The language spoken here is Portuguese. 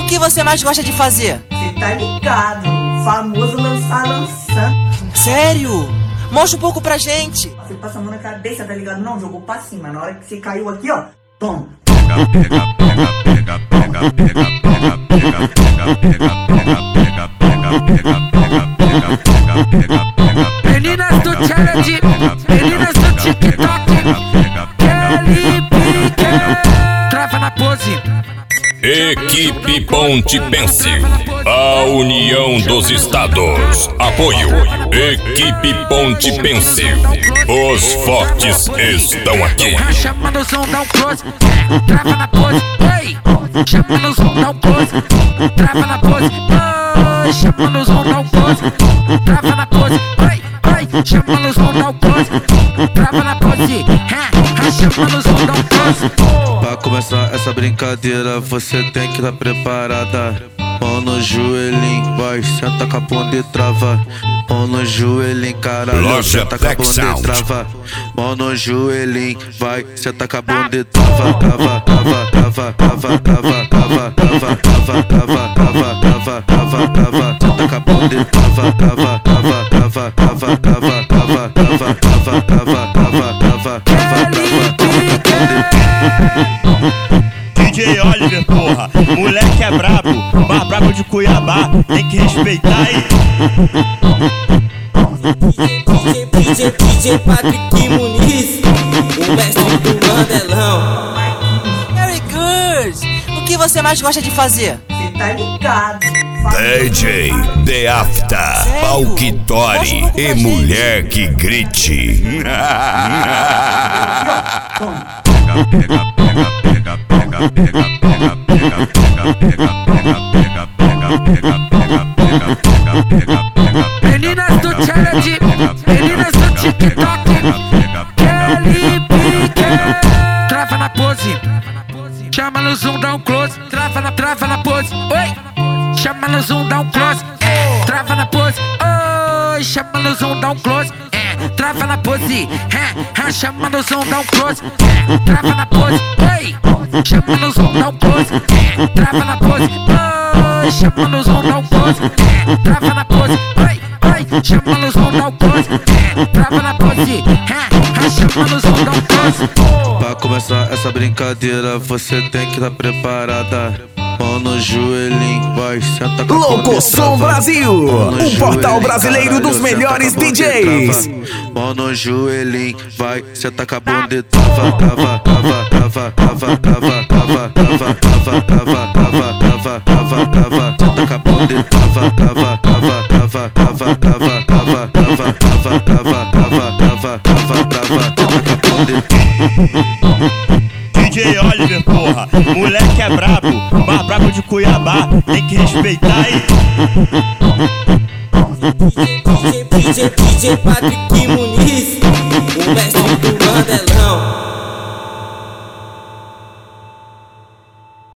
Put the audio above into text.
O que você mais gosta de fazer? Cê tá ligado, o famoso lançando. Sério? Mostra um pouco pra gente. Você passa a mão na cabeça, tá ligado? Não, jogou pra cima. Na hora que você caiu aqui, ó, toma. Meninas do challenge, meninas do TikTok, Kelly Pique, trava na pose. Equipe Ponte Pencil, a união dos estados. Apoio, Equipe Ponte Pencil. Os fortes estão aqui. Chama no som, dá um close, trava na pose. Ei, chama no som, dá um close, trava na pose. Chama no som, dá um close, trava na pose. Chama no som, dá um close, trava na pose. Chama no som, dá um close. Pra começar essa brincadeira, você tem que estar preparada. Mão no joelhinho, vai, senta com a bunda e trava. Mão no joelhinho, caralho, senta com a bunda e trava. Mão no joelhinho, vai, senta com a bunda e trava. Trava, trava, trava, trava, trava, trava, trava, trava, trava, trava, trava, trava, trava. Senta com a bunda e trava, trava, trava, trava, trava, trava, trava, trava, trava, trava, trava, trava, trava, DJ Oliver, porra, moleque é brabo, mais brabo de Cuiabá, tem que respeitar aí. DJ Patrick Muniz, o mestre do Mandelão. Very good! O que você mais gosta de fazer? Cê tá ligado, DJ The After, Palquitori e mulher que grite. Meninas do challenge, meninas do TikTok, Kelly Pique, trava na pose. Chama no zoom, dá um close, trava na pose. Oi, chama no zoom, dá um close, trava na pose. Oi, chama no zoom, dá um close, trava na pose. Chama no zoom, dá um close, trava na pose. Oi, chama no zoom, dá um close, trava na pose. Oi, chama no zoom, dá um close, trava na pose. Oi, chama no zoom, dá um close, trava na pose. Chama no zoom, dá um close. Pra começar essa brincadeira, você tem que estar preparada. Mão no joelhinho, vai, senta com a Louco Som Brasil, o portal brasileiro dos melhores DJs. Mão no joelhinho, vai, senta com a bunda e trava, trava, trava, trava, trava, trava, trava, trava, trava, trava, trava, trava, trava, trava, senta com a bunda e trava, trava, trava, trava, trava, trava, trava, trava, trava, trava, trava, trava, trava, trava, senta com a bunda e DJ Oliver, porra, moleque é brabo, mais brabo de Cuiabá, tem que respeitar aí. DJ Patrick Muniz, o mestre do Mandelão.